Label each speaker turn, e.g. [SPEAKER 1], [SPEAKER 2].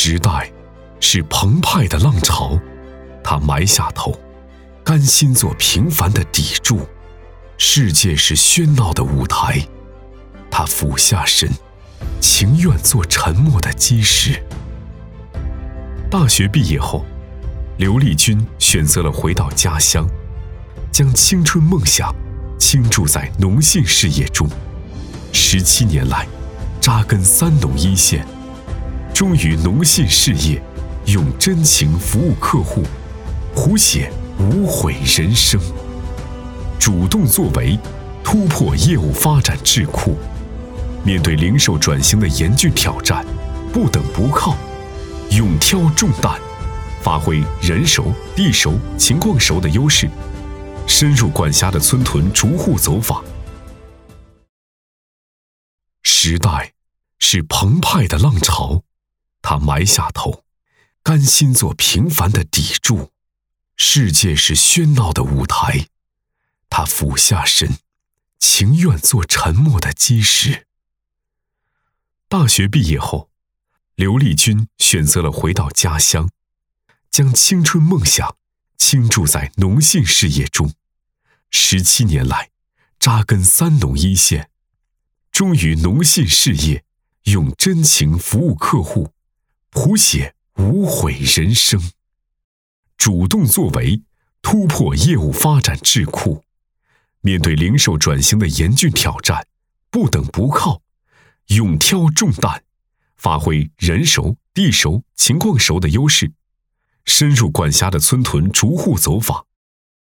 [SPEAKER 1] 时代是澎湃的浪潮，他埋下头，甘心做平凡的砥柱；世界是喧闹的舞台，他俯下身，情愿做沉默的基石。大学毕业后，刘丽君选择了回到家乡，将青春梦想倾注在农信事业中。17年来，扎根3农一线，终于农信事业用真情服务客户，谱写无悔人生。主动作为，突破业务发展智库。面对零售转型的严峻挑战，不等不靠，勇挑重担，发挥人熟、地熟、情况熟的优势，深入管辖的村屯逐户走访。时代是澎湃的浪潮，他埋下头，甘心做平凡的砥柱；世界是喧闹的舞台，他俯下身，情愿做沉默的基石。大学毕业后，刘丽君选择了回到家乡，将青春梦想倾注在农信事业中。17年来，扎根3农一线，终于农信事业用真情服务客户，谱写无悔人生。主动作为，突破业务发展智库。面对零售转型的严峻挑战，不等不靠，勇挑重担，发挥人熟、地熟、情况熟的优势，深入管辖的村屯逐户走访。